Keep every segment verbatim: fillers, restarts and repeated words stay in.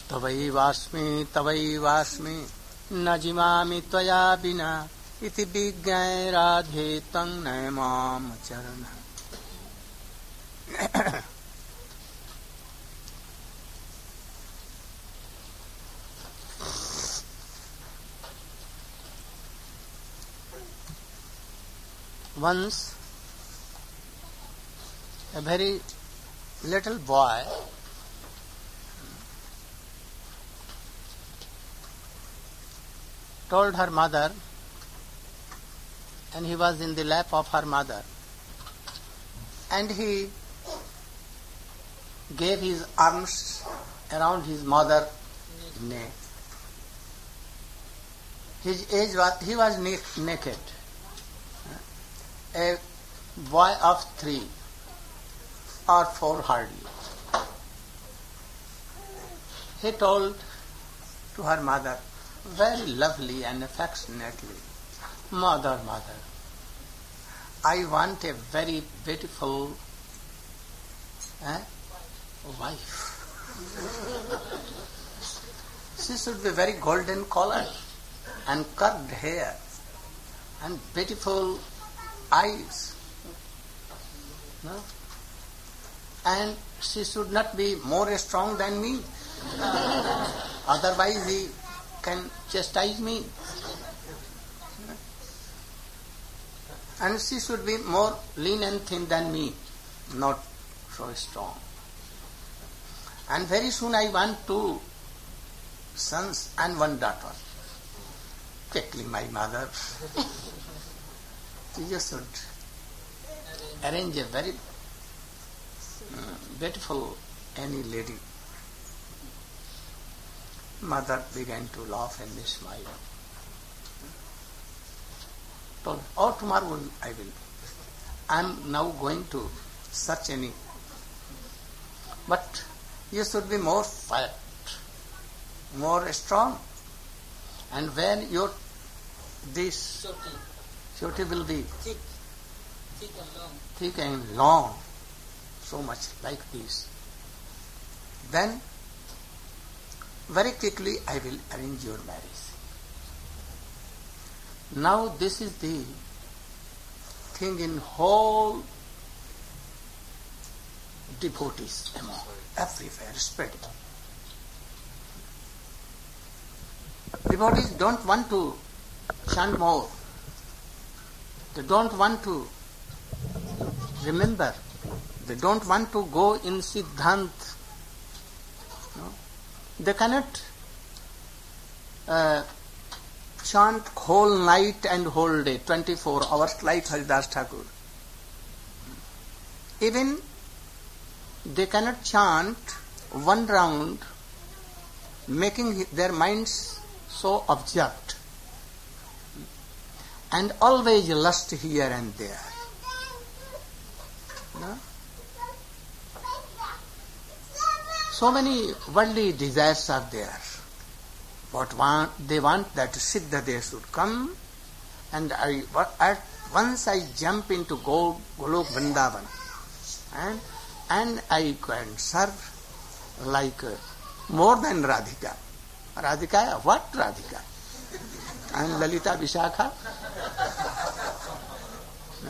तवैवास्मि तवैवास्मि न जिमामि त्वया विना इति विज्ञाय राधे तं नयमाम चरण. Once a very little boy told her mother, and he was in the lap of her mother, and he gave his arms around his mother's neck. His age was, he was naked. A boy of three or four hardly. He told to her mother very lovely and affectionately, "Mother, mother, I want a very beautiful eh, wife. She should be very golden colored and curved hair and beautiful eyes. No? And she should not be more strong than me. Otherwise he can chastise me. And she should be more lean and thin than me, not so strong. And very soon I want two sons and one daughter." Quickly, my mother, you should arrange a very uh, beautiful any lady. Mother began to laugh and smile. Told, "Oh, tomorrow I will. I am now going to search any. But you should be more fat, more strong. And when your this shoti will be thick, thick and long, thick and long, so much like this, then very quickly I will arrange your marriage." Now this is the thing in whole devotees among everywhere spreading. Devotees don't want to chant more. They don't want to remember. They don't want to go in Siddhant. No? They cannot uh, chant whole night and whole day, twenty-four hours like Haridas Thakur. Even they cannot chant one round, making their minds so absorbed, and always lust here and there. No? So many worldly desires are there. But want, they want that Siddha they should come, and I, at once I jump into Go, Golok Vrindavan, and, and I can serve like uh, more than Radhika. Radhika, what Radhika? And Lalita Vishakha? No?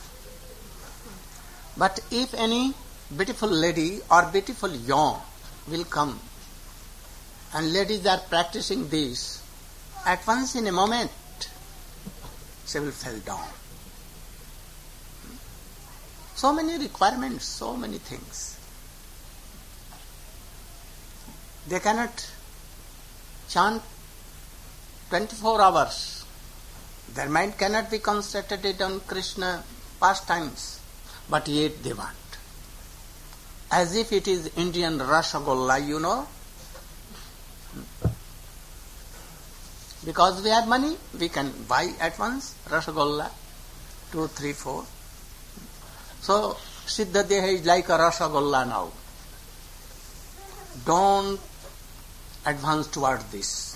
But if any beautiful lady or beautiful young will come, and ladies are practicing this, at once in a moment she will fall down. So many requirements, so many things. They cannot chant twenty-four hours. Their mind cannot be concentrated on Krishna pastimes, but yet they want. As if it is Indian Rasagollah, you know. Because we have money, we can buy at once Rasagollah, two, three, four. So, Siddha Deha is like a Rasagollah now. Don't advance toward this.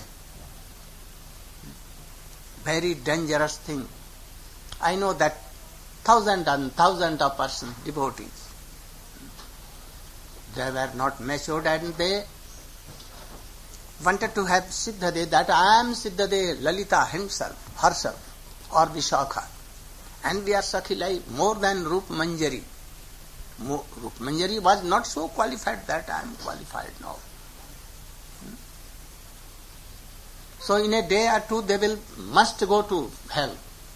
Very dangerous thing. I know that thousands and thousands of persons, devotees, they were not matured and they wanted to have Siddhade, that I am Siddhade, Lalita himself, herself, or Vishakha. And we are Sakhilai more than Rup Manjari. More, Rup Manjari was not so qualified that I am qualified now. Hmm? So in a day or two they will must go to hell.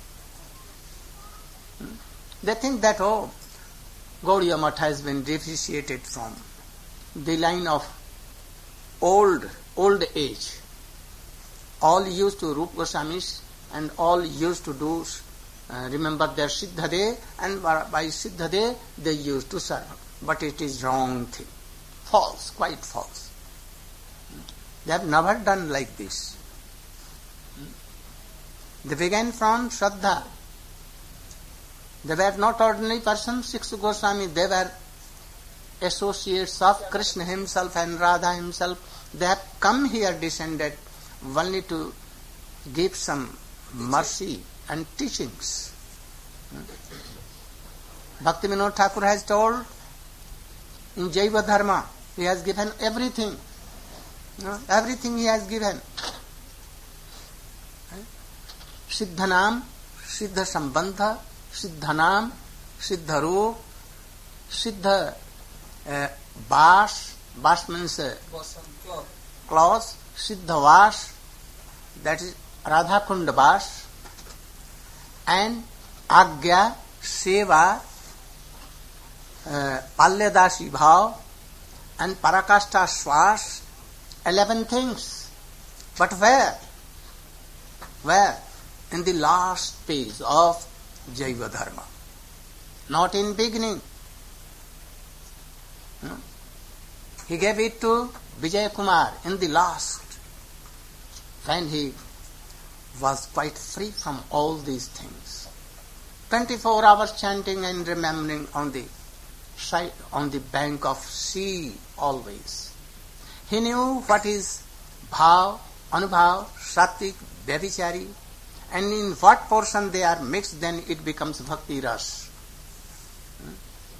Hmm? They think that, oh, Gaudiya Math has been depreciated from the line of old, old age. All used to Rupa Goswamis and all used to do, uh, remember their Siddhade, and by Siddhade they used to serve. But it is wrong thing. False, quite false. They have never done like this. They began from Shraddha. They were not ordinary persons, six Goswami, they were associates of Krishna himself and Radha himself. They have come here descended only to give some mercy and teachings. Bhakti Vinod Thakur has told in Jaiva Dharma, he has given everything. No? Everything he has given. Siddhanam, Siddha Sambandha, Siddhanam, Siddharu, Siddha uh, Bash, Bash means uh, clause, Siddha Vash, that is Radha Kund Bash, and Agya, Seva, uh, Palyadasi Bhav, and Parakashta Swash, eleven things. But where? Where? In the last page of Jaiva Dharma. Not in beginning. Hmm? He gave it to Vijay Kumar in the last, when he was quite free from all these things. twenty-four hours chanting and remembering on the side, on the bank of sea always. He knew what is bhav, anubhav, sattvic, vyabhichari, and in what portion they are mixed, then it becomes bhakti ras. Hmm?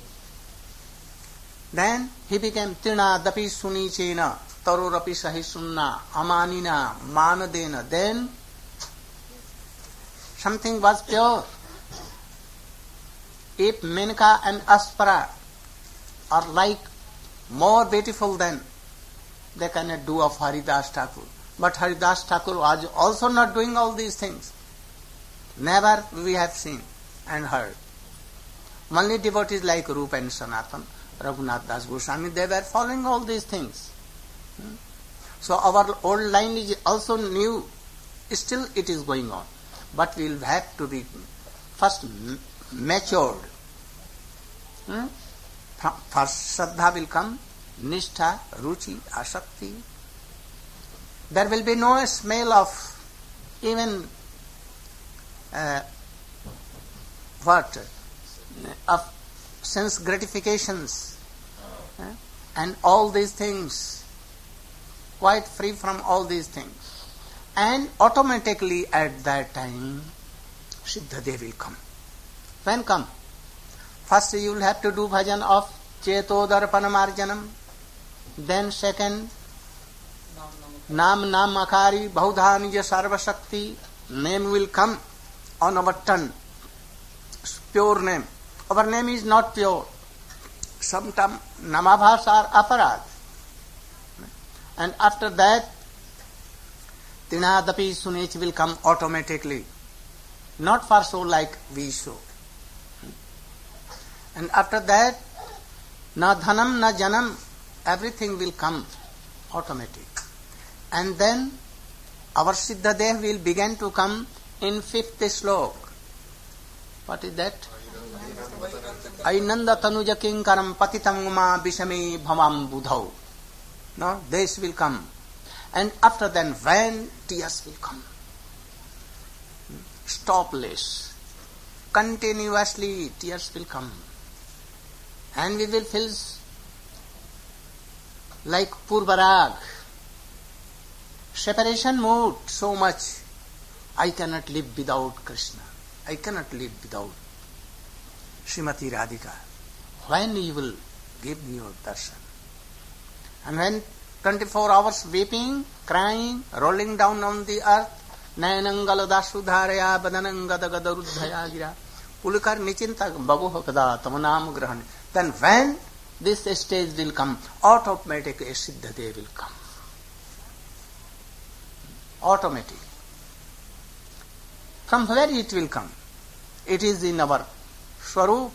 Then he became tina dapi sunichena, tarorapi sahisunna, amanina, manadena. Then something was pure. If Menka and Aspara are like more beautiful than they cannot do of Haridas Thakur. But Haridas Thakur was also not doing all these things. Never we have seen and heard. Only devotees like Rupa and Sanatan, Raghunath Das Goswami, they were following all these things. Hmm? So our old line is also new. Still it is going on. But we will have to be first matured. Hmm? First Shraddha will come, Nishtha, Ruchi, Asakti. There will be no smell of even uh, what? Of sense gratifications. Uh, and all these things. Quite free from all these things. And automatically at that time, Siddhade will come. When come? First you will have to do bhajan of Chetodarpanamarjanam. Then second, Nam Nam Akari Bahudha Nija Sarva Shakti. Name will come on our tongue. Pure name. Our name is not pure. Sometimes namabhas are aparad. And after that, Tinadapi Sunech will come automatically. Not for so like we show. And after that, na dhanam, na janam, everything will come automatic. And then our Siddhadev will begin to come in fifth slok. What is that? Ainanda tanuja kinkaram patitam uma bishami bhavam budhau. No, this will come. And after then, when tears will come. Stopless. Continuously tears will come. And we will feel like Purvarag. Separation mood so much. I cannot live without Krishna. I cannot live without Srimati Radhika. When you will give me your darshan? And when twenty-four hours weeping, crying, rolling down on the earth. Nayanangaladasudharaya badanangadagadaruddhaya gira. Pulikar nichinta babuhakada tamanam grahan. Then when this stage will come, automatically a Siddhade will come. Automatic. From where it will come? It is in our Swarup.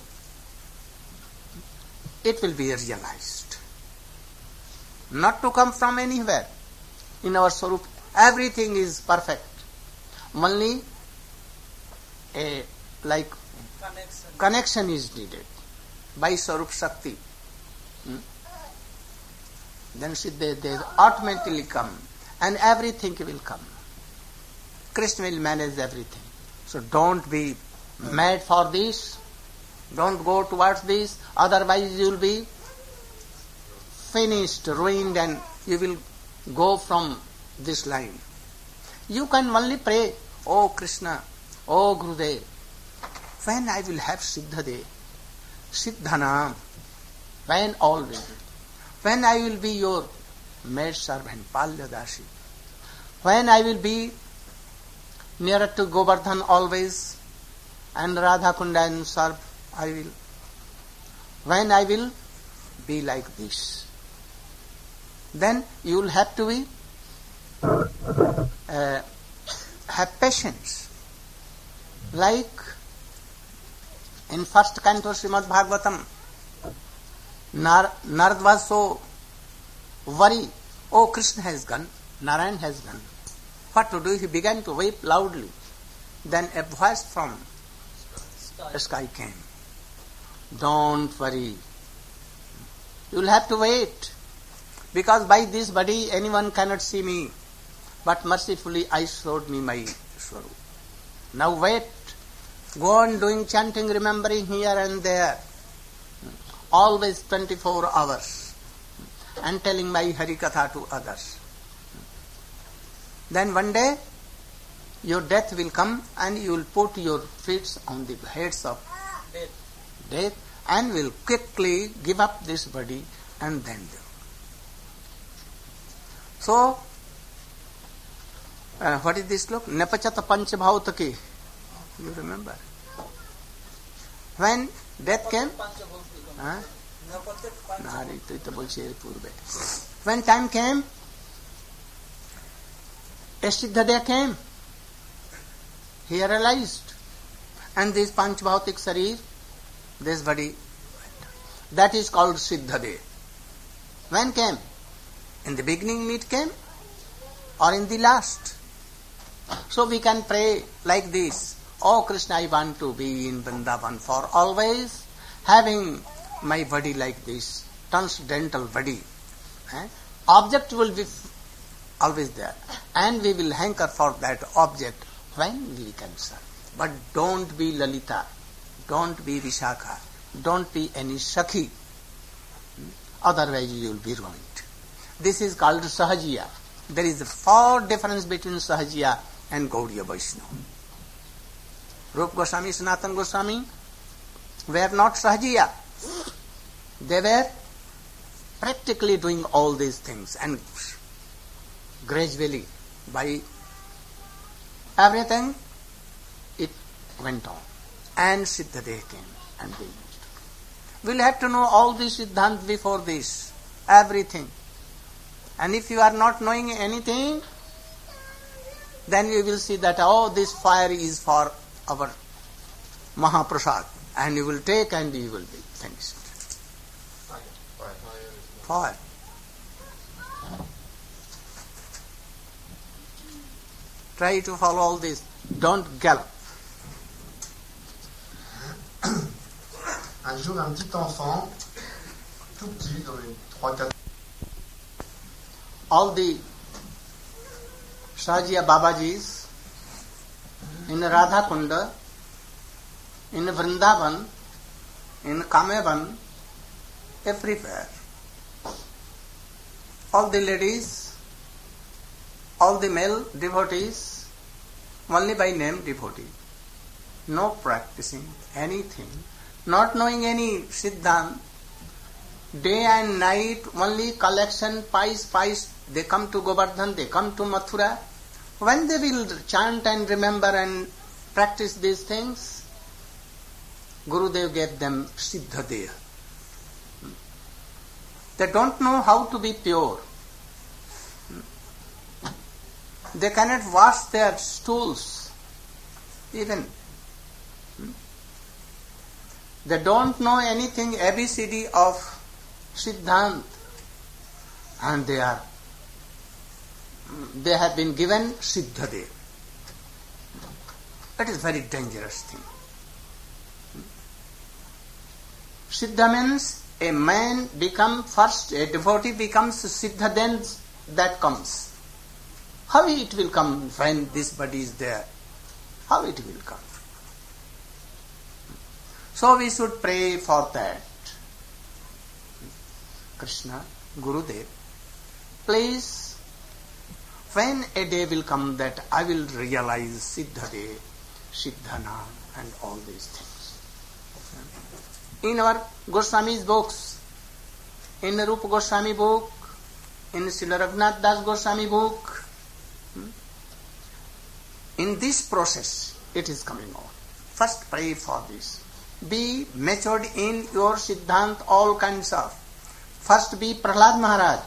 It will be realized. Not to come from anywhere. In our Swarup, everything is perfect. Only a like Connection. connection is needed by Swarup Shakti. Hmm? Then Siddha they automatically come and everything will come. Krishna will manage everything. So don't be mad for this. Don't go towards this. Otherwise you will be finished, ruined, and you will go from this line. You can only pray, Oh Krishna, Oh Gurudev, when I will have Siddhade, Siddhanam, when always, when I will be your maid servant, Palyadashi, when I will be nearer to Govardhan always, and Radha Kunda and serve, I will, when I will be like this, then you will have to be uh, have patience. Like in first canto Srimad Bhagavatam, Nar- Narad was so worried. Oh, Krishna has gone, Narayan has gone. What to do? He began to weep loudly. Then a voice from the sky came. Don't worry. You will have to wait. Because by this body anyone cannot see me. But mercifully I showed me my Swarup. Now wait. Go on doing chanting, remembering here and there. Always twenty-four hours. And telling my Harikatha to others. Then one day your death will come and you will put your feet on the heads of Death. death and will quickly give up this body and then do. So, uh, what is this look? Nepachata panchabhautaki. You remember? When death came, huh? Nari, to ito bolche purbe. When time came, a Siddhade came. He realized. And this panchabhautik sarir, this body, that is called Siddhade. When came? In the beginning it came or in the last? So we can pray like this. Oh Krishna, I want to be in Vrindavan for always, having my body like this, transcendental body. Eh? Object will be always there. And we will hanker for that object when we can serve. But don't be Lalita. Don't be Vishakha. Don't be any Sakhi. Otherwise you will be ruined. This is called Sahajiya. There is a far difference between Sahajiya and Gaudiya Vaishnava. Rupa Goswami, Sanatana Goswami were not Sahajiya. They were practically doing all these things, and gradually by everything it went on. And Siddhade came and they used. We'll have to know all this Siddhant before this. Everything. And if you are not knowing anything, then you will see that, oh, this fire is for our Mahaprasad. And you will take and you will be finished. Fire. Try to follow all this. Don't gallop. Un jour, un petit enfant, tout petit, dans les trois quatre All the Sahajiya Babajis in Radha Kunda, in Vrindavan, in Kamevan, everywhere. All the ladies, all the male devotees, only by name devotee. No practicing anything, not knowing any Siddhant, day and night only collection, pies, pies, they come to Govardhan, they come to Mathura. When they will chant and remember and practice these things, Gurudev gave them Siddha Deha. They don't know how to be pure. They cannot wash their stools even. They don't know anything A B C D of Siddhant, and they are they have been given Siddha Deha. That is very dangerous thing. Siddha means a man become first, a devotee becomes Siddha, then that comes. How it will come when this body is there? How it will come? So we should pray for that. Krishna, Gurudev, please, when a day will come that I will realize Siddha Deha, Siddhanam and all these things. In our Goswami's books, in the Rupa Goswami book, in Srila Raghunath Das Goswami book, in this process it is coming on. First pray for this. Be matured in your Siddhant, all kinds of. First be Prahlad Maharaj,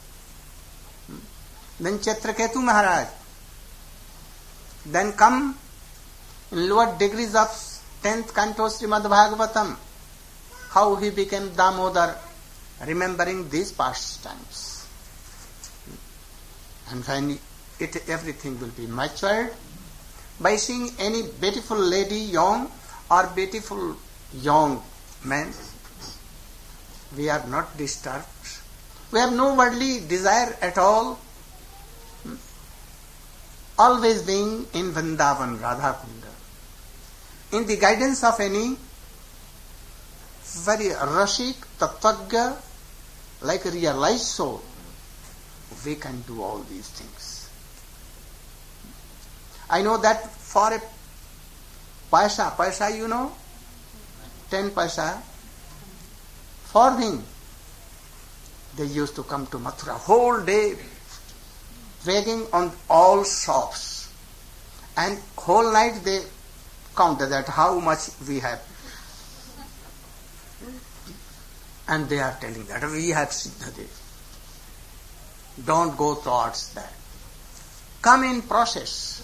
then Chitraketu Maharaj, then come in lower degrees of tenth canto Srimad Bhagavatam, how he became Damodar, remembering these pastimes. And when it, everything will be matured, by seeing any beautiful lady, young or beautiful young man, we are not disturbed. We have no worldly desire at all. Always being in Vrindavan, Radha Kunda. In the guidance of any very Rashik, Tattvagya, like a realized soul, we can do all these things. I know that for a paisa, paisa you know, ten paisa, for him, they used to come to Mathura whole day, begging on all shops, and whole night they counted that how much we have, and they are telling that we have Siddha Deha. Don't go towards that. Come in process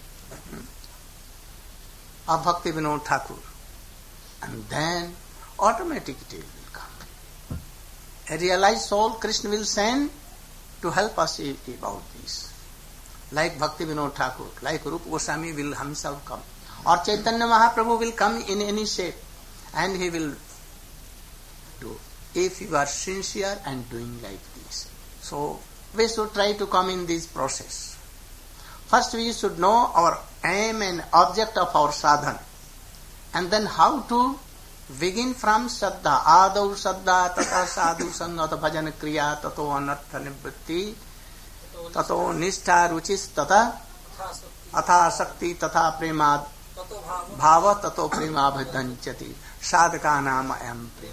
of Bhakti Vinod Thakur, and then automatically it will come. A realized soul Krishna will send to help us about this. Like Bhakti Vinod Thakur, like Rupa Goswami will himself come. Or Chaitanya Mahaprabhu will come in any shape, and he will do. If you are sincere and doing like this. So, we should try to come in this process. First we should know our aim and object of our sadhana. And then how to begin from Saddha. Adau Saddha tata sadhu sangata bhajan kriya tato anartha nivritti tato nishtha ruchis tata atha sakti tata premad bhava tato prema bhadanchati sadhaka nama ayam prema.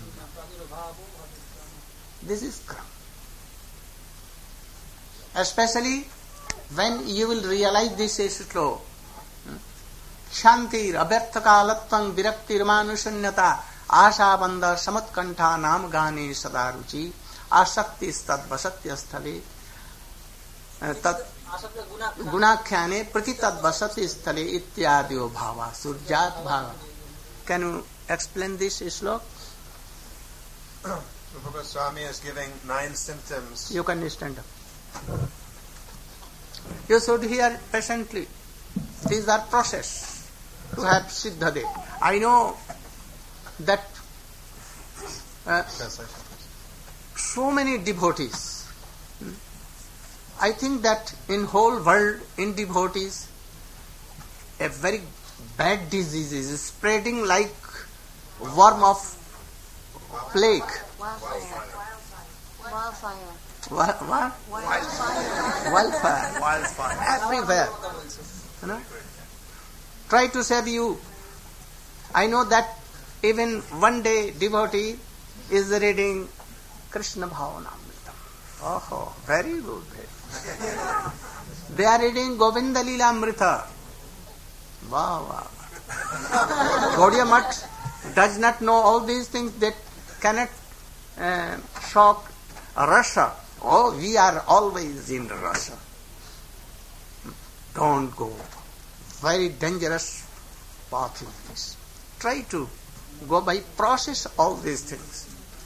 This is Krama. Especially when you will realize this shloka, Shantir abhyarthakalatvam viraktir manushanyata asha bandha samatkantha nam gane sadaruchi asakti stad vasatya sthale tat gunakhyane pratitad vasati sthale ityadyo bhava surjat bhava. Can you explain this shloka? Rupa Goswami is giving nine symptoms. You can stand up. You should hear patiently. These are process to have Siddha Deha. I know that uh, so many devotees. I think that in whole world, in devotees, a very bad disease is spreading like worm of plague. Wildfire. Wildfire. What? What? Wildfire. Wildfire. Wildfire. Everywhere. You know? Try to save you. I know that even one day devotee is reading Krishna Bhavanamritam. Oh, very good. Very. They are reading Govinda Lila Amrita. Wow, wow. Gaudiya Math does not know all these things that cannot uh, shock Russia. Oh, we are always in Russia. Don't go. Very dangerous path like this. Try to go by process all these things.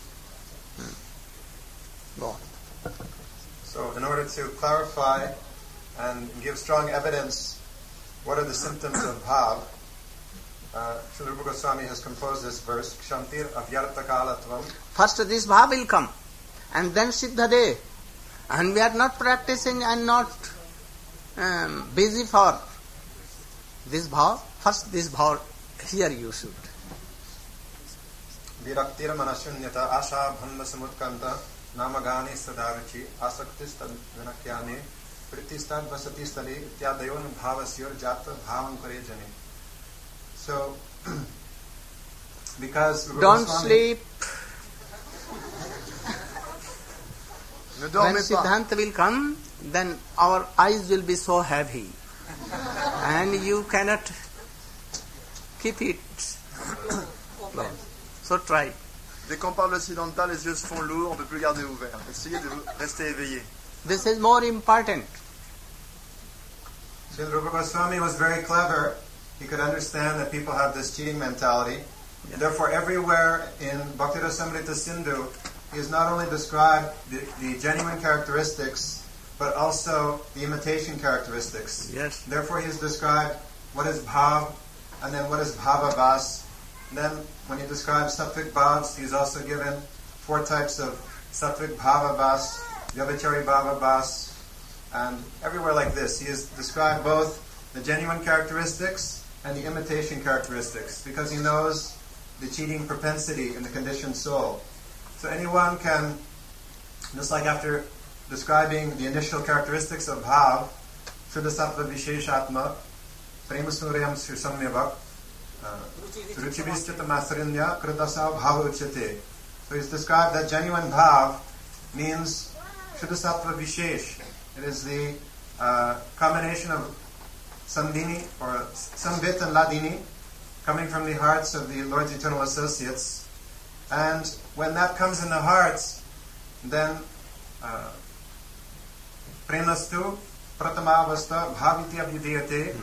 Hmm. Go on. So, in order to clarify and give strong evidence what are the symptoms of bhav, uh, Srila Rupa Goswami has composed this verse, Kshantir avyartakalatvam. First this bhav will come, and then siddhade. And we are not practicing and not um, busy for this bhav. First this bhav, here you should. Viraktir manashunyata asha bhanda samutkanta namagani sadaruchi asaktis vinakyane pritistad vasatistali ityadayon bhavasyor jata bhavam karejani. So, because Rupa Don't Goswami, sleep. Ne When dormez pas. Siddhanta will come, then our eyes will be so heavy. And you cannot keep it. No. So try. Dès qu'on parle occidental, les yeux se font lourds, on ne peut plus garder ouverts. Essayez de rester éveillé. This is more important. Srila Rupa Goswami was very clever. He could understand that people have this cheating mentality. Yeah. Therefore, everywhere in Bhakti-rasamrita Sindhu, he has not only described the, the genuine characteristics, but also the imitation characteristics. Yes. Therefore, he has described what is bhav, and then what is bhavavas. And then, when he describes sattvic bhavs, he's also given four types of sattvic bhavavas, vyabhichari bhavavas, and everywhere like this. He has described both the genuine characteristics and the imitation characteristics, because he knows the cheating propensity in the conditioned soul. So anyone can, just like after describing the initial characteristics of bhav, Shuddha Sattva Visheshatma, Prema Suryam Srisamyavak, Ruchivistita Masarinya, Kridasa Bhava Uchate. So he's described that genuine bhav means Shuddha Sattva Vishesh. It is the uh, combination of Sandini, or Sambit and Ladini, coming from the hearts of the Lord's eternal associates. And when that comes in the hearts, then Prenastu Pratamavasta Bhaviti Abhidiyate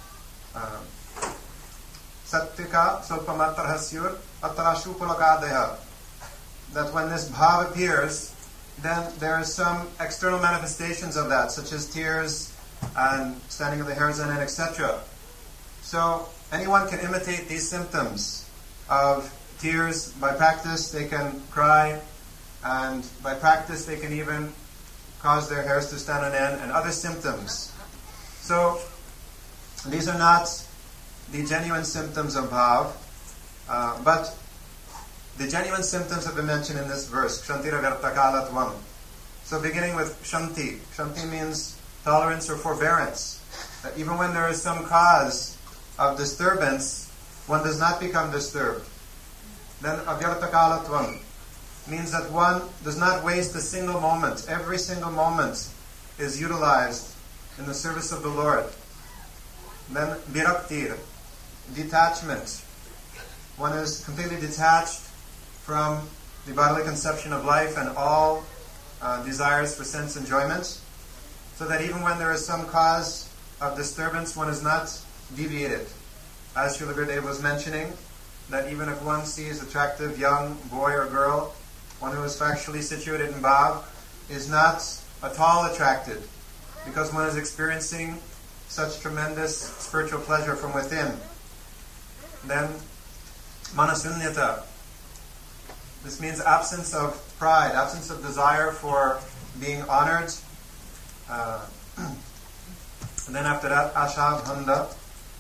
Sattika Sulpamatrahasyur Atrashu Pulakadeha. That when this bhav appears, then there are some external manifestations of that, such as tears and standing of the hairs on end, et cetera. So anyone can imitate these symptoms of tears. By practice, they can cry, and by practice, they can even cause their hairs to stand on end, and other symptoms. So these are not the genuine symptoms of bhav, uh, but the genuine symptoms have been mentioned in this verse, Kshantira Vyartakalatvam. So beginning with Kshanti. Kshanti means tolerance or forbearance. That even when there is some cause of disturbance, one does not become disturbed. Then Avyartakalatvam means that one does not waste a single moment. Every single moment is utilized in the service of the Lord. Then Viraktir, detachment. One is completely detached from the bodily conception of life and all uh, desires for sense enjoyment, so that even when there is some cause of disturbance, one is not deviated. As Srila Gurudev was mentioning, that even if one sees attractive young boy or girl, one who is factually situated in bhav is not at all attracted, because one is experiencing such tremendous spiritual pleasure from within. Then manasunyata. This means absence of pride, absence of desire for being honored. Uh, and then after that, ashabhanda.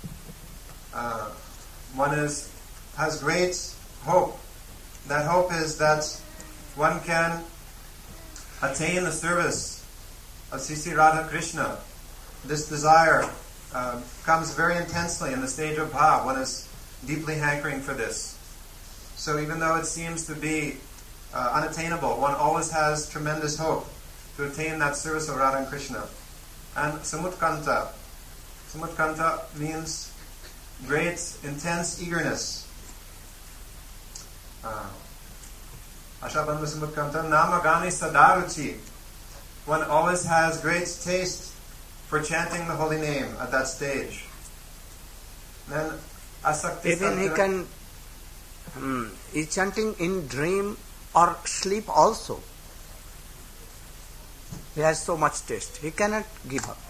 Uh, one is has great hope. That hope is that one can attain the service of Sri Sri Radha Krishna. This desire uh, comes very intensely in the stage of bhav. One is deeply hankering for this. So even though it seems to be uh, unattainable. One always has tremendous hope to attain that service of Radha and Krishna. And samutkanta. Samutkanta means great, intense eagerness. Ashabandhu samutkanta namagani sadaruchi. One always has great taste for chanting the holy name at that stage. Then asakti. Even he can, um, he's chanting in dream or sleep also. He has so much taste. He cannot give up.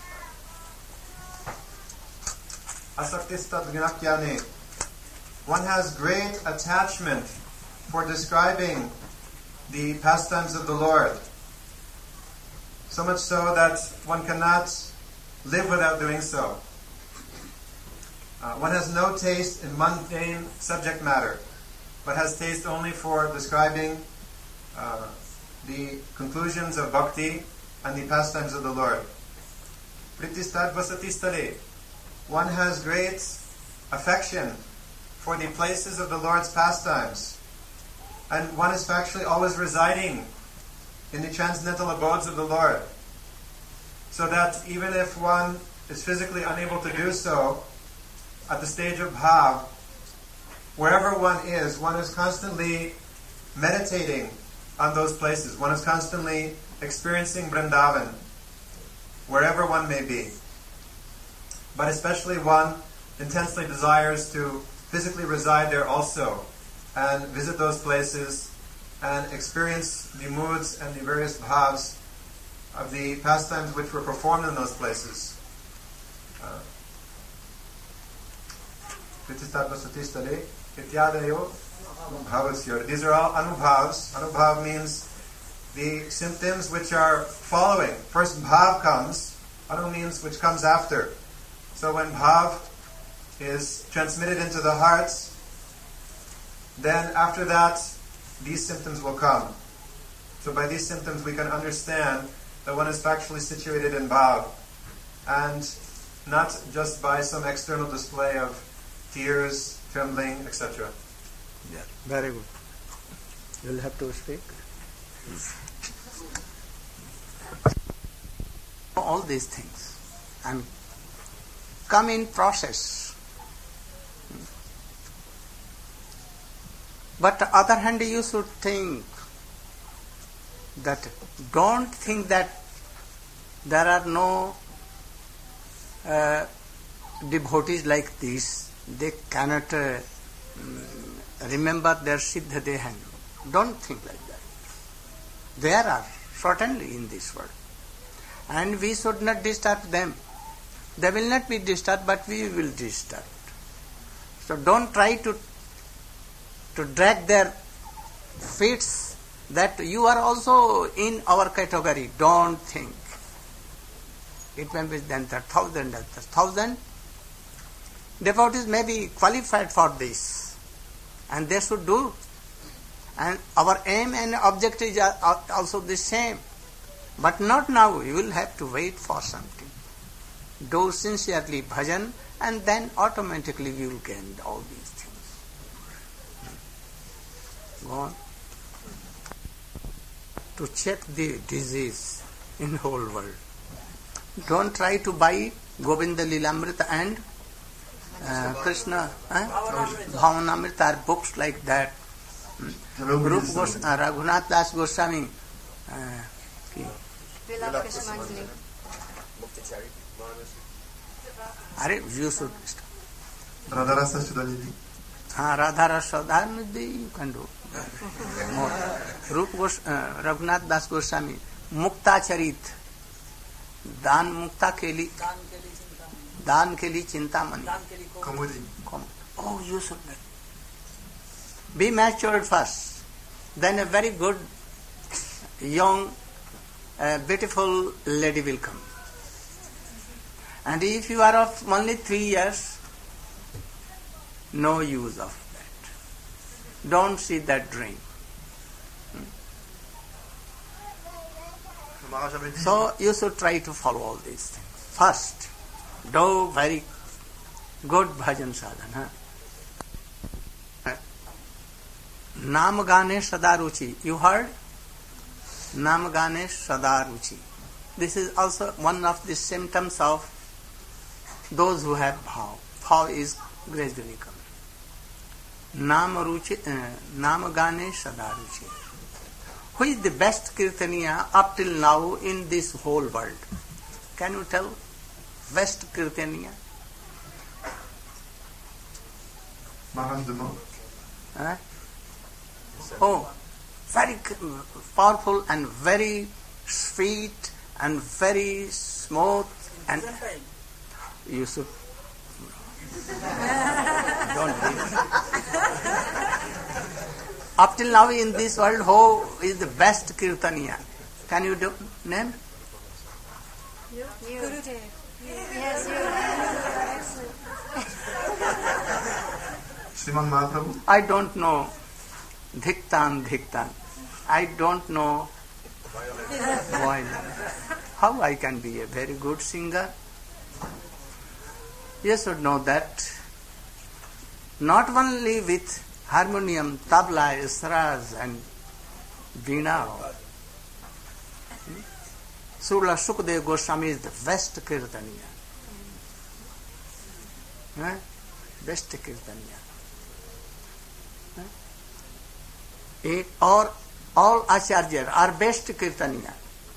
Asaktistad gnakyane. One has great attachment for describing the pastimes of the Lord. So much so that one cannot live without doing so. Uh, one has no taste in mundane subject matter, but has taste only for describing uh, the conclusions of bhakti and the pastimes of the Lord. Pritistad vasatistale. One has great affection for the places of the Lord's pastimes, and one is actually always residing in the transcendental abodes of the Lord, so that even if one is physically unable to do so at the stage of bhav, wherever one is, one is constantly meditating on those places. One is constantly experiencing Vrindavan, wherever one may be. But especially one intensely desires to physically reside there also, and visit those places, and experience the moods and the various bhavs of the pastimes which were performed in those places. Uh, These are all anubhavs. Anubhav means the symptoms which are following. First bhav comes, anu means which comes after. So when bhav is transmitted into the hearts, then after that, these symptoms will come. So by these symptoms we can understand that one is factually situated in bhav, and not just by some external display of tears, trembling, et cetera. Yeah, very good. You will have to speak. All these things and come in process. But on the other hand, you should think that don't think that there are no uh, devotees like this. They cannot uh, remember their Siddha Dehan. Don't think like that. There are, certainly in this world. And we should not disturb them. They will not be disturbed, but we will disturb. So don't try to to drag their feet that you are also in our category. Don't think. It may be then the thousand, the thousand devotees may be qualified for this, and they should do. And our aim and objective are also the same. But not now. You will have to wait for something. Do sincerely bhajan, and then automatically you will gain all these things. Go on. To check the disease in whole world. Don't try to buy Govinda Lilamrita and uh, Krishna eh? Bhavanamrita are books like that. Rup Gos- uh, Raghunath Das Goswami. Uh, Vila Krishnamajli. Are you should stop. Radharasa Sudhanidhi. Ah, Radharasa Sudhanidhi you can do more. Rup Gos- uh, Raghunath Das Goswami. Mukta Charit. दान मुक्ता के लिए दान के लिए Chintamani oh you should be matured first, then a very good young uh, beautiful lady will come. And if you are of only three years, no use of that. Don't see that dream. So you should try to follow all these things. First, do very good bhajan sadhana. Nam Gane Sada Ruchi. You heard? Nam Gane Sada Ruchi. This is also one of the symptoms of those who have bhav. Bhav is gradually coming. Nam Ruchi, uh, Nam Gane Sada Ruchi. Who is the best Kirtaniya up till now in this whole world? Can you tell? Best Kirtaniya? Maharaj Dema. Huh? Oh, very powerful and very sweet and very smooth and you should don't do it. Up till now in this world, who is the best Kirtaniya? Can you do name? You. Gurudev. Yes, you. Sriman Mahaprabhu. I don't know. Dhiktan, Dhiktan. I don't know violin. How I can be a very good singer? You should know that not only with harmonium, tabla, isras and veena. Srila Sukadeva Goswami is the best Kirtaniya. Huh? Best Kirtaniya. Huh? It, or all Acharyas are best Kirtaniya.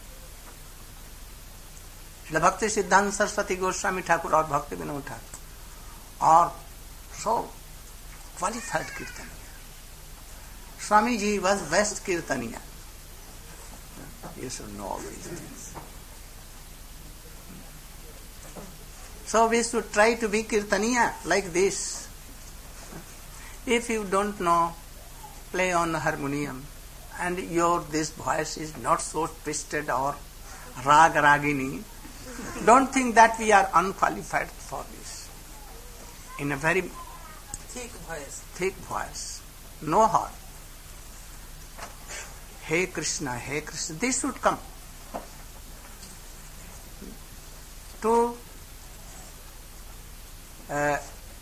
Shri Bhakti Siddhanta Saraswati Goswami Thakur or Bhakti Vinod Thakur are so qualified Kirtaniya. Swamiji was best Kirtaniya. You should know all these things. So we should try to be Kirtaniya like this. If you don't know, play on harmonium and your this voice is not so twisted or rag ragini, don't think that we are unqualified for this. In a very thick voice. Thick voice. No heart. Hey Krishna, Hey Krishna. This should come. To uh,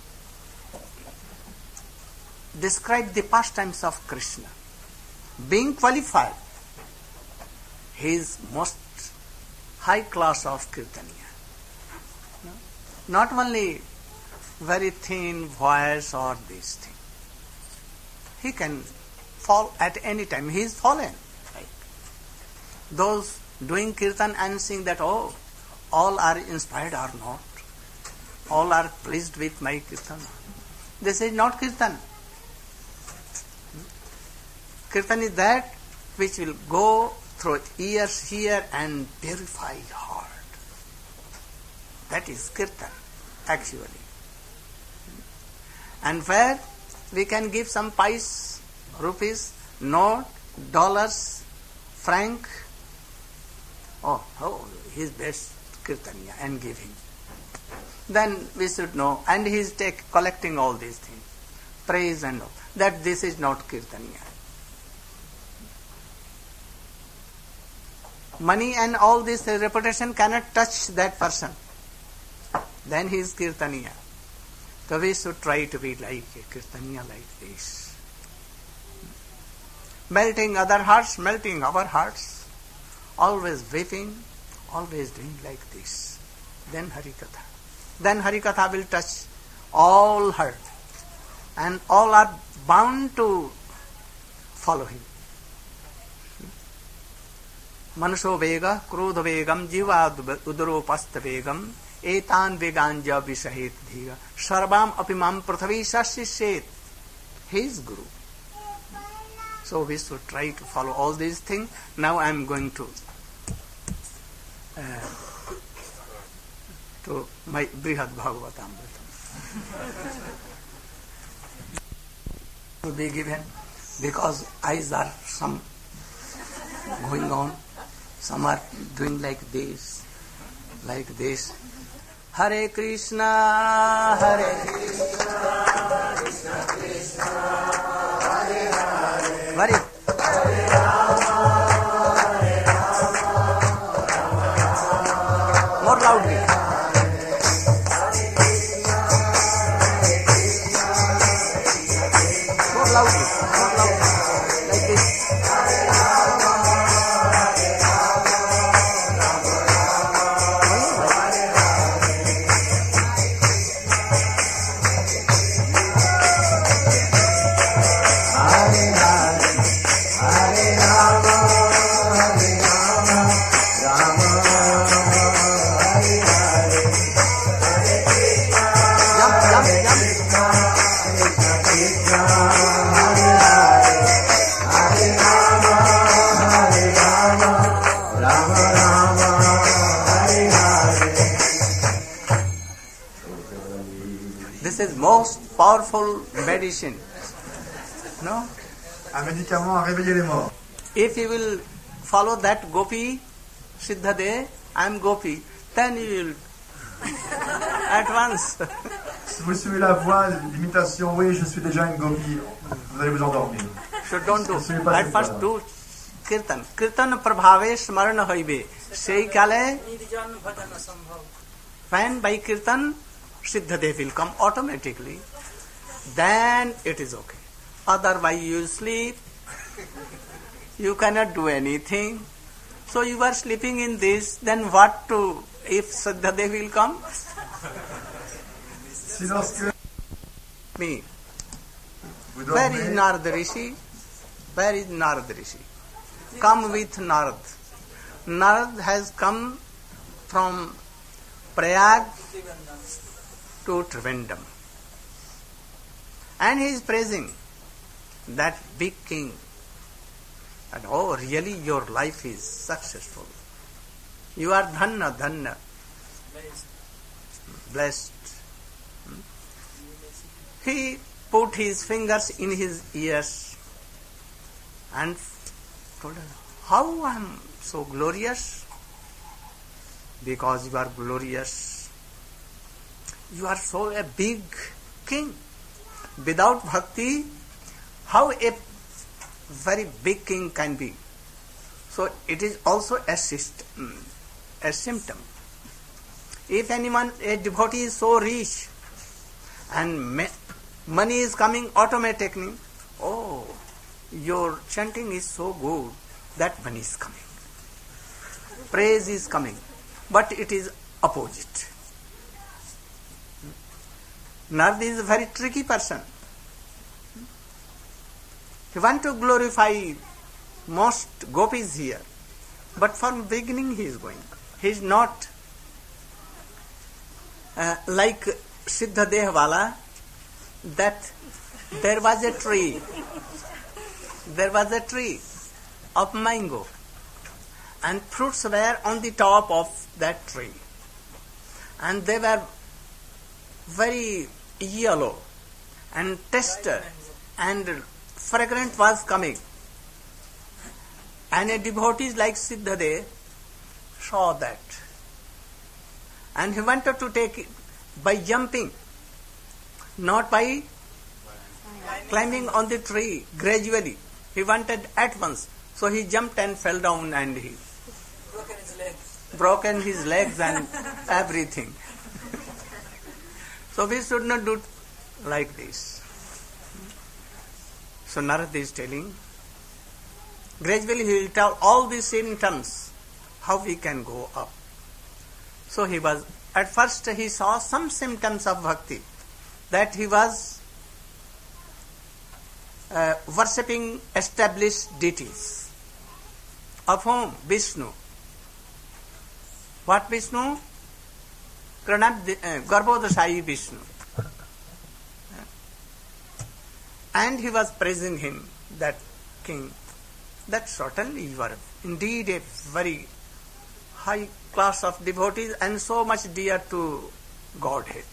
describe the pastimes of Krishna. Being qualified, he is most high class of Kirtaniya. No? Not only very thin voice or this thing. He can fall at any time. He is fallen. Right? Those doing kirtan and saying that, oh, all are inspired or not. All are pleased with my kirtan. This is not kirtan. Kirtan is that which will go through ears here and purify heart. That is kirtan, actually. And where we can give some pice, rupees, note, dollars, franc. Oh, oh, he is best Kirtaniya and give him. Then we should know, and he is take, collecting all these things, praise and all, that this is not Kirtaniya. Money and all this reputation cannot touch that person. Then he is Kirtaniya. So we should try to be like a Kirtaniya like this. Melting other hearts, melting our hearts. Always weeping, always doing like this. Then Harikatha. Then Harikatha will touch all heart. And all are bound to follow him. Manasho vega, krodha vegam, jiva udaropasta vegam, etan veganja visahet dhiga, sarvam apimam prathavi sasishet. He is Guru. So we should try to follow all these things. Now I am going to uh, to my Brihad Bhagavatamritam. To be given because eyes are some going on. Some are doing like this, like this. Hare Krishna, Hare Krishna, Krishna Krishna, Hare Hare. Very. Hare Rama, Hare Rama, Rama Rama. More loudly. More loudly. More loudly. is most powerful medicine. No? Un médicament à réveiller les morts. If you will follow that Gopi, Siddhade, I am Gopi, then you will at once. Si vous suivez la voie, l'imitation, oui, je suis déjà une gopi, vous allez vous endormir. So don't do. Ne suivez pas At cette first voie-là. do kirtan. Kirtan prabhave smarana hoibe. Sei kale, निर्जन भजन संभव when by kirtan, Siddhade will come automatically. Then it is okay. Otherwise you sleep. You cannot do anything. So you are sleeping in this, then what to, if Siddhade will come? Si lorsque Me. vous Where is dormez, Narad Rishi? Where is Narad Rishi? Come with Narad. Narad has come from Prayag to Trivandrum. And he is praising that big king. And oh, really your life is successful. You are dhanna, dhanna, blessed. He put his fingers in his ears and told her, how I am so glorious? Because you are glorious. You are so a big king. Without bhakti, how a very big king can be? So it is also a, syst- a symptom. If anyone, a devotee is so rich and ma- money is coming automatically, oh, your chanting is so good, that money is coming. Praise is coming. But it is opposite. Narad is a very tricky person. He wants to glorify most gopis here. But from beginning he is going. He is not uh, like Siddha Dehwala, that there was a tree. There was a tree of mango. And fruits were on the top of that tree. And they were very yellow and tester and fragrant was coming. And a devotee like Siddhade saw that. And he wanted to take it by jumping, not by climbing on the tree gradually. He wanted at once. So he jumped and fell down and he broken his legs. broken his legs and everything. So we should not do like this. So Narad is telling, gradually he will tell all these symptoms, how we can go up. So he was, at first he saw some symptoms of bhakti, that he was uh, worshipping established deities. Of whom? Vishnu. What Vishnu? Pranab, uh, Garbhodashayi Vishnu. And he was praising him, that king, that certainly you are indeed a very high class of devotees and so much dear to Godhead.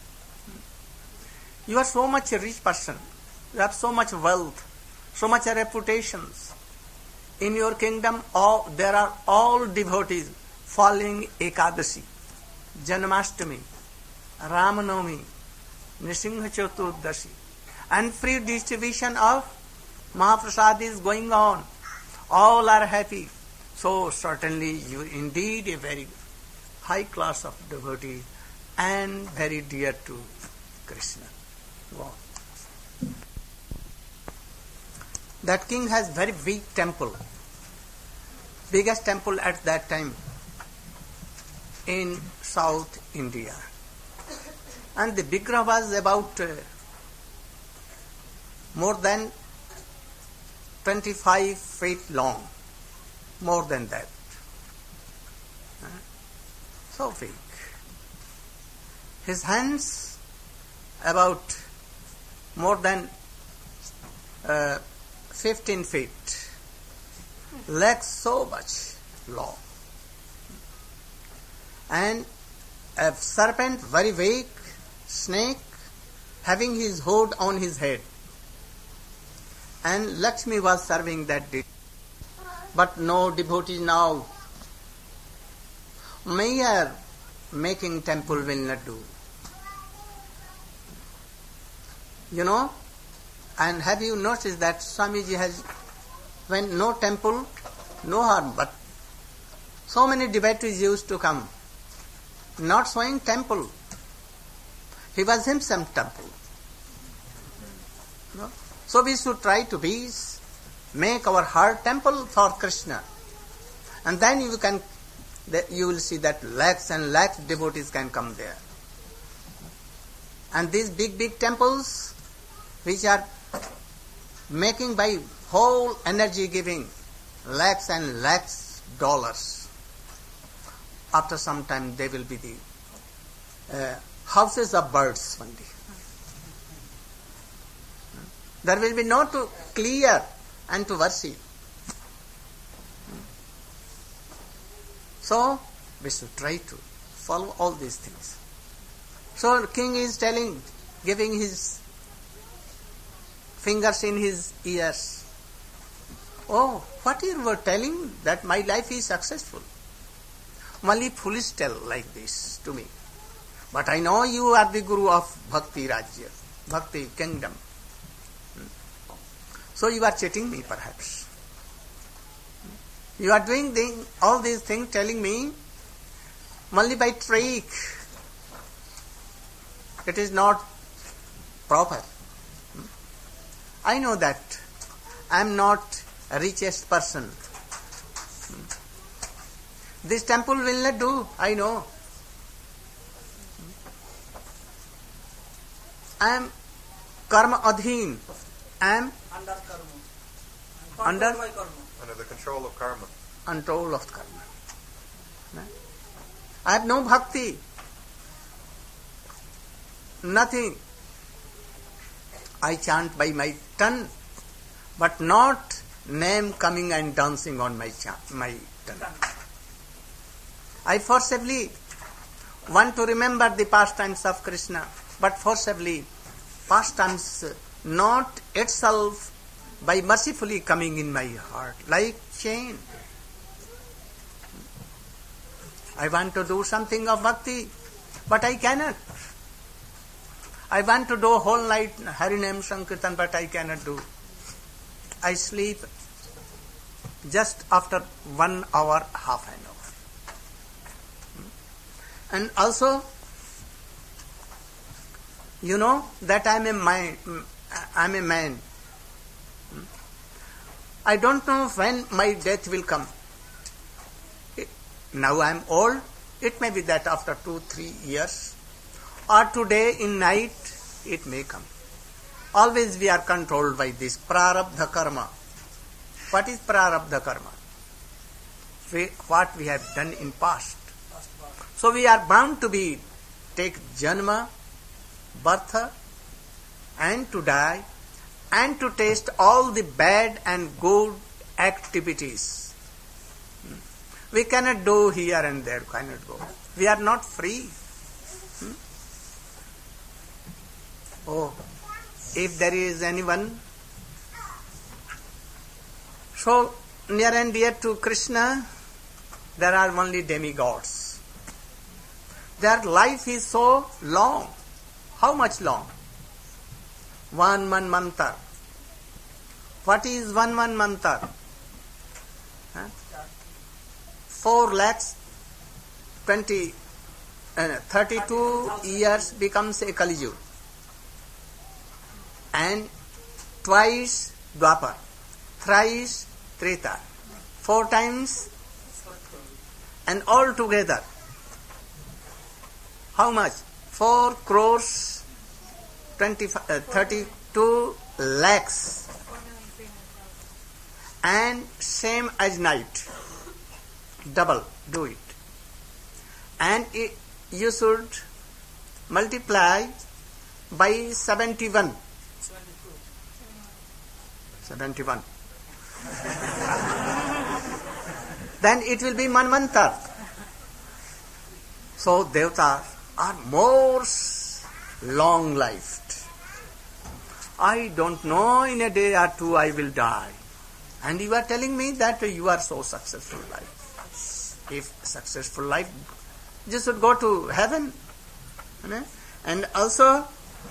You are so much a rich person. You have so much wealth, so much reputations. In your kingdom, all, there are all devotees following Ekadashi, Janmashtami, Ramanavami, Nisingha Chaturdashi, and free distribution of Mahaprasad is going on. All are happy. So certainly you indeed a very high class of devotee and very dear to Krishna. Wow. That king has very big temple. Biggest temple at that time in South India. And the Vigraha was about uh, more than twenty-five feet long. More than that. Uh, so big. His hands about more than uh, fifteen feet. Legs so much long. And a serpent very weak, snake having his hood on his head. And Lakshmi was serving that dish. But no devotee now. Mere making temple will not do. You know, and have you noticed that Swamiji has, when no temple, no harm, but so many devotees used to come, not showing temple. He was himself temple. No? So we should try to be, make our heart temple for Krishna. And then you can, you will see that lakhs and lakhs devotees can come there. And these big, big temples, which are making by whole energy giving lakhs and lakhs dollars, after some time they will be the uh, houses of birds one day. There will be no to clear and to worship. So we should try to follow all these things. So king is telling, giving his fingers in his ears. Oh, what you were telling that my life is successful. Only foolish tell like this to me. But I know you are the guru of Bhakti Rajya, Bhakti Kingdom. So you are cheating me perhaps. You are doing the, all these things telling me only by trick. It is not proper. I know that I am not a richest person. This temple will not do, I know. I am karma adhin. I am Under karma. Under? Controlled by karma. Under the control of karma. control of karma. I have no bhakti. Nothing. I chant by my tongue, but not name coming and dancing on my chant, my tongue. I forcibly want to remember the pastimes of Krishna, but forcibly pastimes not itself by mercifully coming in my heart, like chain. I want to do something of bhakti, but I cannot. I want to do whole night Harinam Sankirtan, but I cannot do. I sleep just after one hour, half an hour. And also, you know that I am a man. I am a man. I don't know when my death will come. Now I am old. It may be that after two, three years, or today in night, it may come. Always we are controlled by this prarabdha karma. What is prarabdha karma? We, what we have done in past. So we are bound to be, take janma, birth, and to die, and to taste all the bad and good activities. We cannot do here and there, cannot go. We are not free. Hmm? Oh, if there is anyone so near and dear to Krishna, there are only demigods. Their life is so long. How much long? One man mantra. What is one man mantra? Huh? Four lakhs, twenty, uh, thirty-two years becomes a Kali Yuga. And twice Dwapar, thrice Treta, four times, and all together. How much? Four crores, twenty, uh, thirty-two lakhs. And same as night. Double, do it. And it, you should multiply by seventy-one. seventy-one. Then it will be manvantar. So devatas are more long-lived. I don't know, in a day or two I will die. And you are telling me that you are so successful life. If successful life, you should go to heaven. And also,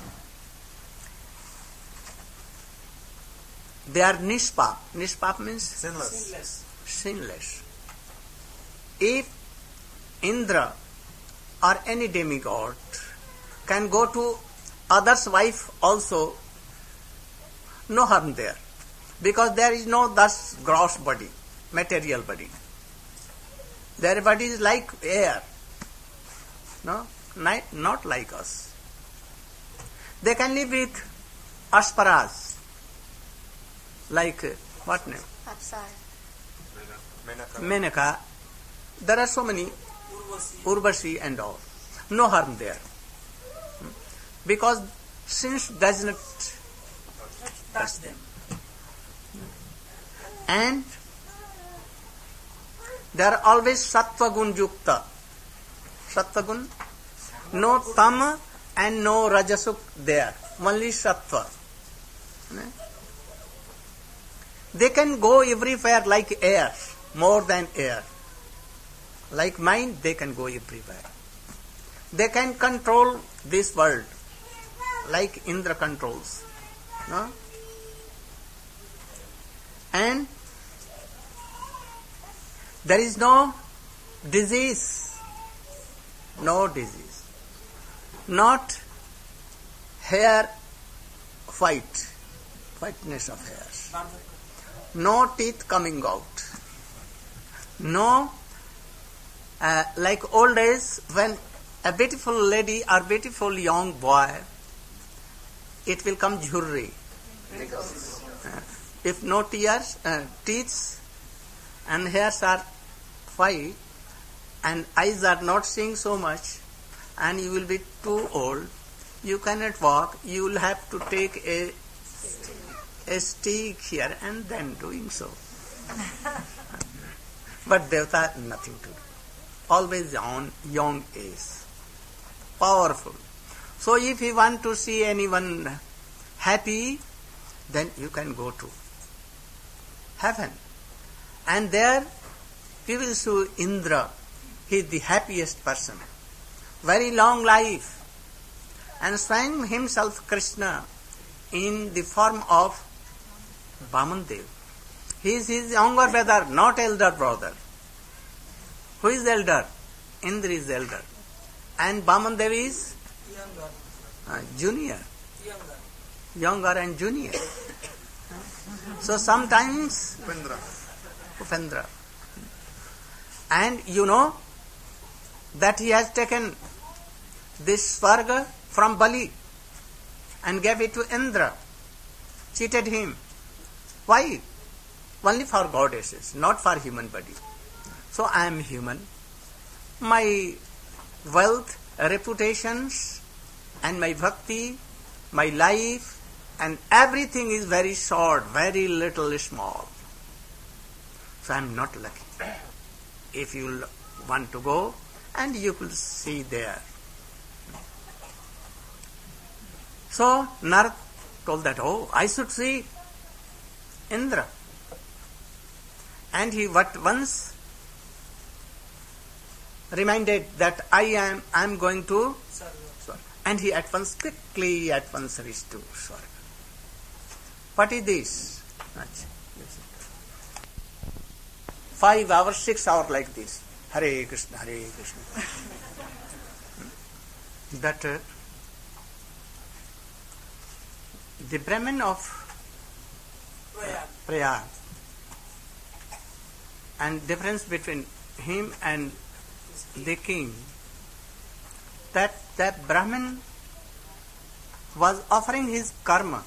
they are nishpap. Nishpap means Sinless. Sinless. sinless. If Indra or any demigod can go to other's wife also, no harm there. Because there is no thus gross body, material body. Their body is like air. No? Not like us. They can live with asparas. Like, uh, what name? Apsara. Menaka. There are so many, Urvasi. Urvashi and all. No harm there. Because since does not Touch them. and they are always sattva gun yukta. Sattva gun, no tama and no rajasuk there, only sattva. They can go everywhere like air, more than air. Like mind, they can go everywhere. They can control this world, like Indra controls. No? And there is no disease, no disease, not hair white, whiteness of hairs, no teeth coming out, no, uh, like old days when a beautiful lady or beautiful young boy, it will come jewelry. Uh, if no tears, uh, teeth and hairs are white and eyes are not seeing so much and you will be too old, you cannot walk, you will have to take a, a stick here and then doing so. But Devata, nothing to do. Always on young age. Powerful. So if you want to see anyone happy, then you can go to heaven. And there we will see Indra. He is the happiest person. Very long life. And swam himself Krishna in the form of Vamandev. He is his younger brother, not elder brother. Who is elder? Indra is elder. And Vamandev is Younger. uh, junior. Younger. Younger and junior. So sometimes Upendra. Upendra. And you know that he has taken this Swarga from Bali and gave it to Indra. Cheated him. Why? Only for goddesses, not for human body. So I am human. My wealth, reputations, and my bhakti, my life, and everything is very short, very little small. So I am not lucky. If you want to go, and you will see there. So Narad told that, oh, I should see Indra. And he what once reminded that I am I am going to Swarga. And he at once quickly at once reached to Swarga. What is this? Five hours, six hours like this. Hare Krishna, Hare Krishna. That uh, the Brahmin of Prayag. Prayag, and difference between him and the king, that that Brahmin was offering his karma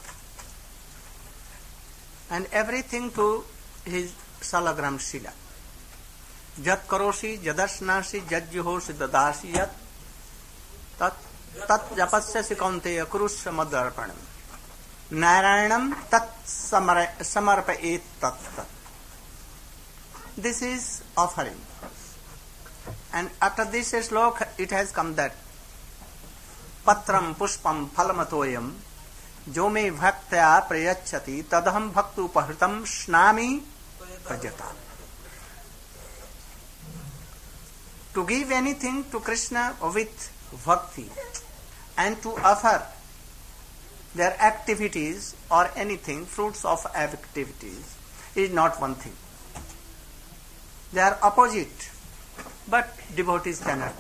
and everything to his salagram shila. Jat karoshi, jadasnasi, jajjuhosi, dadasi, yat tat tat japasyasi kaunteya kurusya madarpanam. Narayanam tat samarpayet tat tat. This is offering. And after this slok, it has come that Patram Pushpam Phalamatoyam जो मे भक्त्या प्रयच्छति तदहम भक्तुपहृतम स्नामि प्रजता. To give anything to Krishna with bhakti and to offer their activities or anything, fruits of activities, is not one thing. They are opposite, but devotees cannot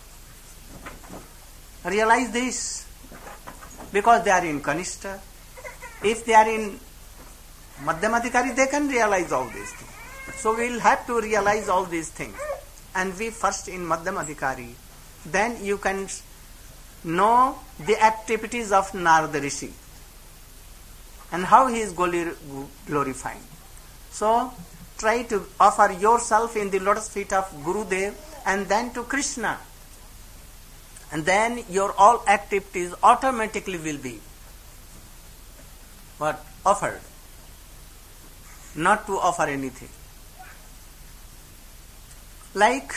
realize this because they are in Kanishta. If they are in Madhyamadhikari, they can realize all these things. So we will have to realize all these things. And we first in Madhyamadhikari, then you can know the activities of Narada Rishi and how he is glorifying. So try to offer yourself in the lotus feet of Gurudev and then to Krishna. And then your all activities automatically will be what? Offered. Not to offer anything. Like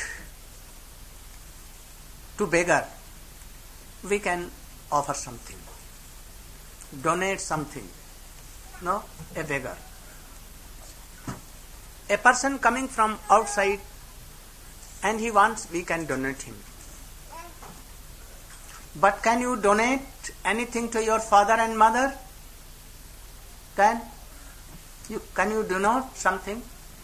to beggar, we can offer something, donate something. No, a beggar. A person coming from outside and he wants, we can donate him. But can you donate anything to your father and mother? Can you, can you donate something?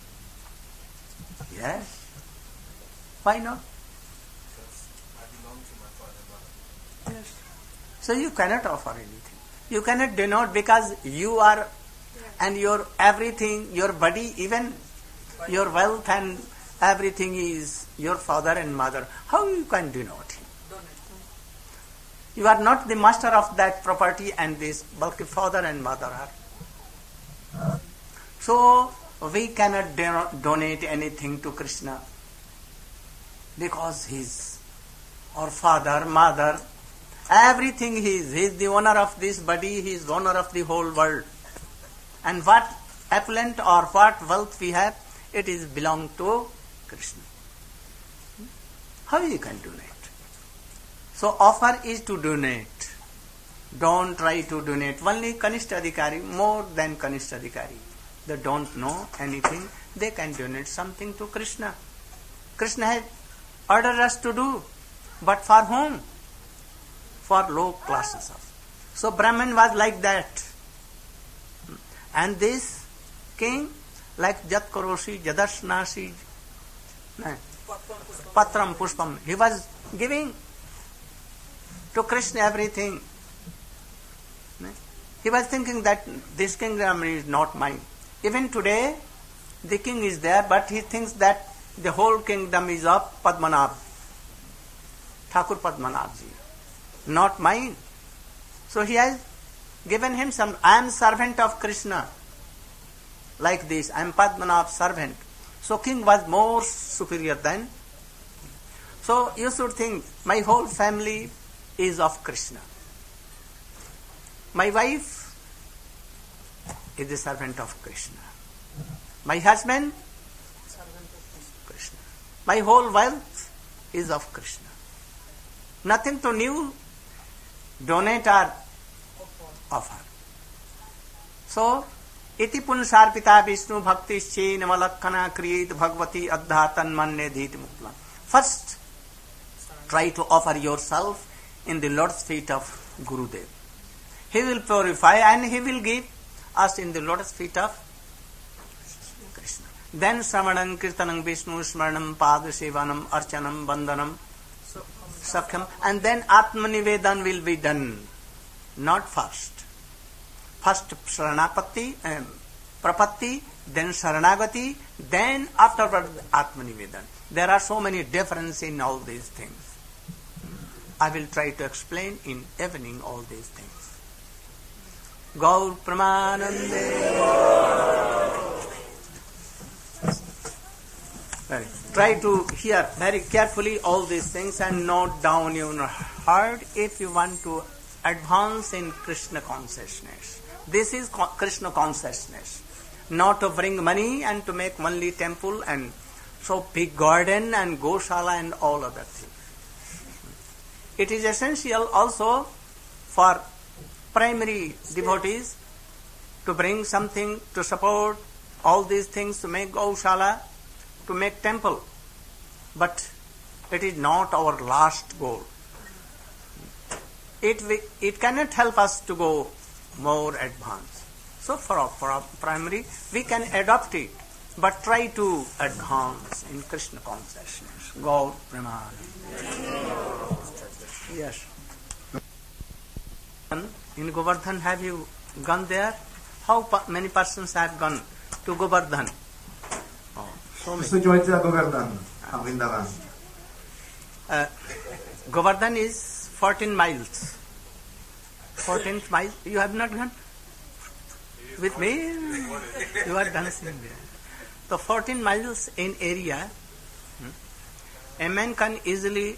Yes. Why not? Because I belong to my father and mother. Yes. So you cannot offer anything. You cannot denote because you are and your everything, your body, even your wealth and everything is your father and mother. How you can denote him? You are not the master of that property and this, but father and mother are. So we cannot don- donate anything to Krishna because he is our father, mother, everything he is. He is the owner of this body, he is the owner of the whole world. And what affluent or what wealth we have, it is belong to Krishna. How you can donate? So offer is to donate. Don't try to donate. Only Kanishta Adhikari, more than Kanishta Adhikari. They don't know anything. They can donate something to Krishna. Krishna has ordered us to do. But for whom? For low classes of. So Brahman was like that. And this king, like Jat Karoshi, Jadarshnashi, Patram Pushpam, he was giving to Krishna everything. He was thinking that this kingdom is not mine. Even today, the king is there, but he thinks that the whole kingdom is of Padmanabh, Thakur Padmanabhji, not mine. So he has given him some, I am servant of Krishna. Like this, I am Padmanabh's servant. So king was more superior than. So you should think, my whole family is of Krishna. My wife is the servant of Krishna. My husband, Krishna. My whole wealth is of Krishna. Nothing to new donate or offer. So, iti punsarpita Vishnu bhakti che namalakkhana kriyet bhagavati adhatan manne dhiti mukla. First, try to offer yourself in the lotus feet of Gurudev. He will purify and he will give us in the lotus feet of Krishna. Then Sravanam, Kirtanam, Vishnu, Smaranam, Pada Sevanam, Archanam, Bandhanam, Sakhyam, and then Atmanivedan will be done. Not first. First Saranapatti, um, Prapatti, then Saranagati, then afterward Atmanivedan. There are so many differences in all these things. I will try to explain in evening all these things. Gaur Pramanande. Very. Try to hear very carefully all these things and note down in your heart if you want to advance in Krishna consciousness. This is Krishna consciousness. Not to bring money and to make only temple and so big garden and Goshala and all other things. It is essential also for primary devotees to bring something to support all these things, to make Gaushala, to make temple. But it is not our last goal. It, it cannot help us to go more advanced. So for our, for our primary, we can adopt it, but try to advance in Krishna consciousness. Gaur Premanand. Yes. In Govardhan, have you gone there? How pa- many persons have gone to Govardhan? Oh, so many. Ceux qui ont été à Govardhan, à Vrindavan. Uh, Govardhan is fourteen miles. fourteen miles. You have not gone? With me? You are dancing there. So fourteen miles in area, a man can easily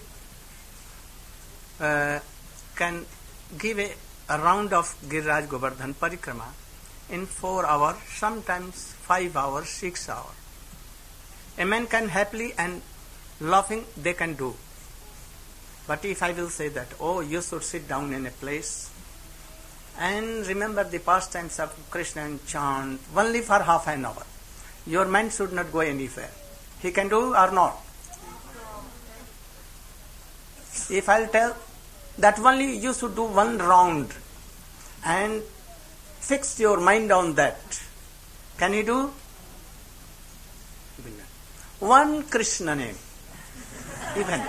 uh, can give a, a round of Giriraj Govardhan Parikrama in four hours, sometimes five hours, six hours. A man can happily and laughing they can do. But if I will say that, oh, you should sit down in a place and remember the pastimes of Krishna and chant only for half an hour, your mind should not go anywhere. He can do or not? If I'll tell that only you should do one round and fix your mind on that, can he do? One Krishna name, even.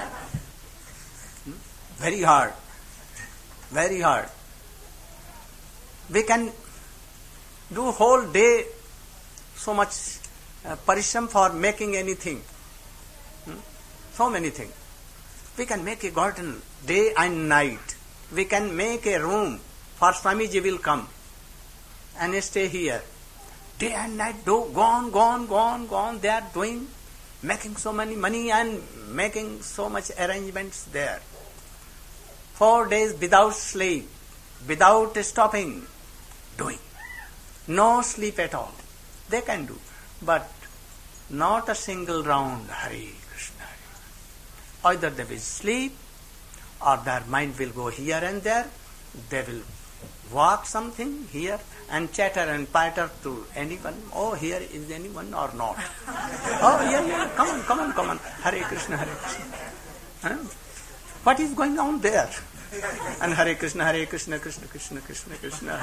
Very hard. Very hard. We can do whole day so much uh, parishram for making anything. Hmm? So many things. We can make a garden day and night. We can make a room for Swamiji will come and stay here. Day and night, do, go on, go on, go on, go on. They are doing, making so many money and making so much arrangements there. Four days without sleep, without stopping, doing. No sleep at all. They can do. But not a single round, Hare Krishna. Either they will sleep or their mind will go here and there. They will walk something here and chatter and patter to anyone. Oh, here is anyone or not? Oh, yeah, yeah, come on, come on, come on. Hare Krishna, Hare Krishna. Huh? What is going on there? And Hare Krishna, Hare Krishna, Krishna Krishna, Krishna Krishna.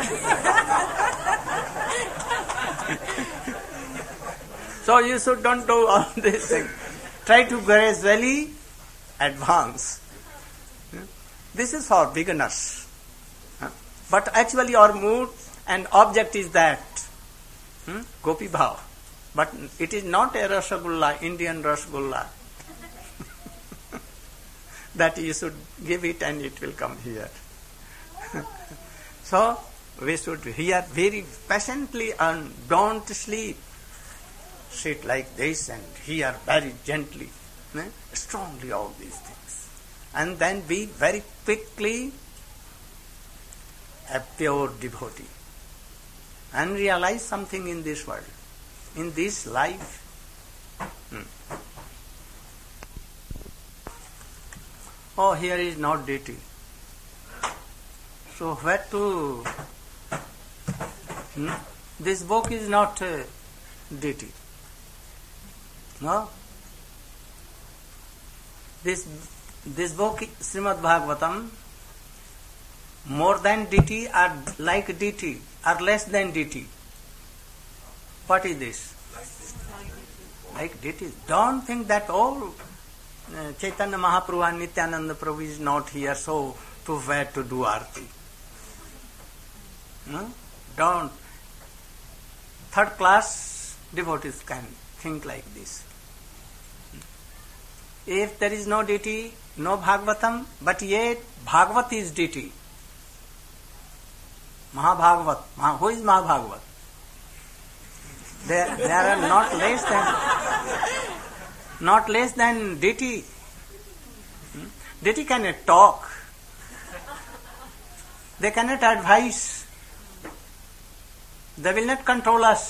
So you should don't do all these things. Try to gradually advance. This is for beginners. But actually our mood and object is that hmm? Gopi Bhav. But it is not a Rasagulla, Indian Rasagulla. That you should give it and it will come here. So we should hear very patiently and don't sleep. Sit like this and hear very gently, eh? strongly all these things. And then be very quickly a pure devotee. And realize something in this world, in this life. Hmm. Oh, here is not deity. So where to? Hmm? This book is not uh, deity. No? This this book, Srimad Bhagavatam, more than deity or like deity or less than deity. What is this? Like deity. Don't think that, oh, Uh, Chaitanya Mahaprabhu and Nityananda Prabhu is not here, so to where to do arti? No? Don't. Third class devotees can think like this. If there is no deity, no Bhagavatam, but yet Bhagavat is deity. Mahabhagavat. Maha, who is Mahabhagavat? There, there are not less than not less than deity. Hmm? Deity cannot talk. They cannot advise. They will not control us.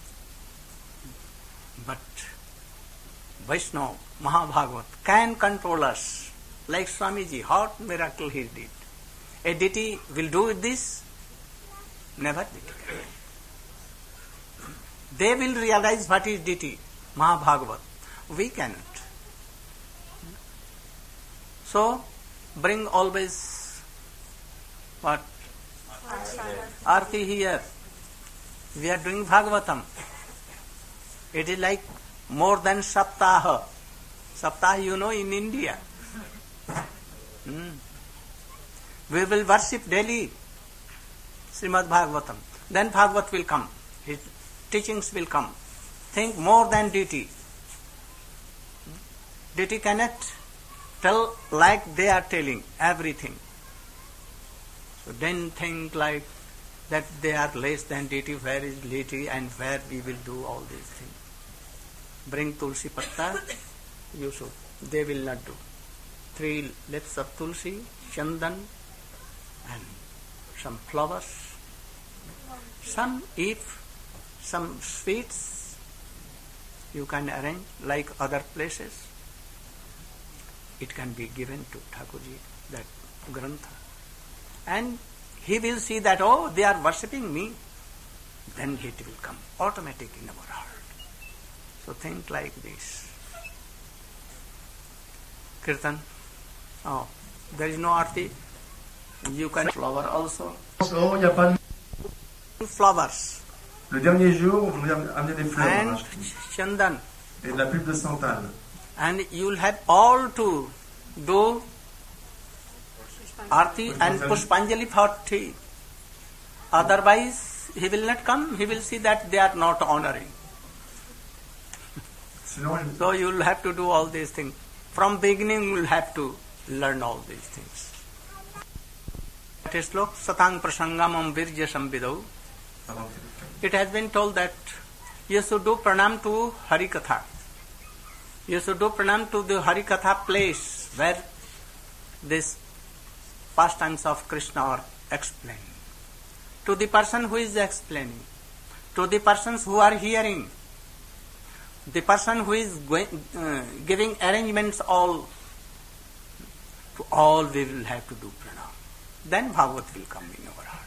But Vaishnava, Mahabhagavat can control us. Like Swamiji, what miracle he did. A deity will do this, never deity can. They will realize what is deity, Mahabhagavat. We cannot. So, bring always what? Arti here. We are doing Bhagavatam. It is like more than Saptaha. Saptaha, you know, in India. Hmm. We will worship daily Srimad Bhagavatam. Then Bhagavat will come. His teachings will come. Think more than deity. Deity cannot tell like they are telling everything. So then think like that they are less than deity, where is deity and where we will do all these things. Bring Tulsi Patta, you should. They will not do. Three leaves of Tulsi, Chandan, and some flowers. Some, if some sweets you can arrange like other places, it can be given to Thakurji, that Grantha. And he will see that, oh, they are worshipping me. Then it will come automatic in our heart. So think like this. Kirtan. Oh, there is no arti. You can flower also. Oh, il n'y a pas de... Flowers. Le dernier jour, on a amené des fleurs. And hein, Chandan. et de la pulpe de santal. And you will have all to do Arti and Pushpanjali for tea. Otherwise, he will not come. He will see that they are not honoring. Sinon, So you will have to do all these things. From beginning, you will have to learn all these things. That is Lok Satang Prasangamam Virja Samvidau. It has been told that you should do pranam to Harikatha. You should do pranam to the Harikatha place where this pastimes of Krishna are explained. To the person who is explaining, to the persons who are hearing, the person who is going, uh, giving arrangements, all, to all we will have to do pranam. Then Bhagavat will come in our heart.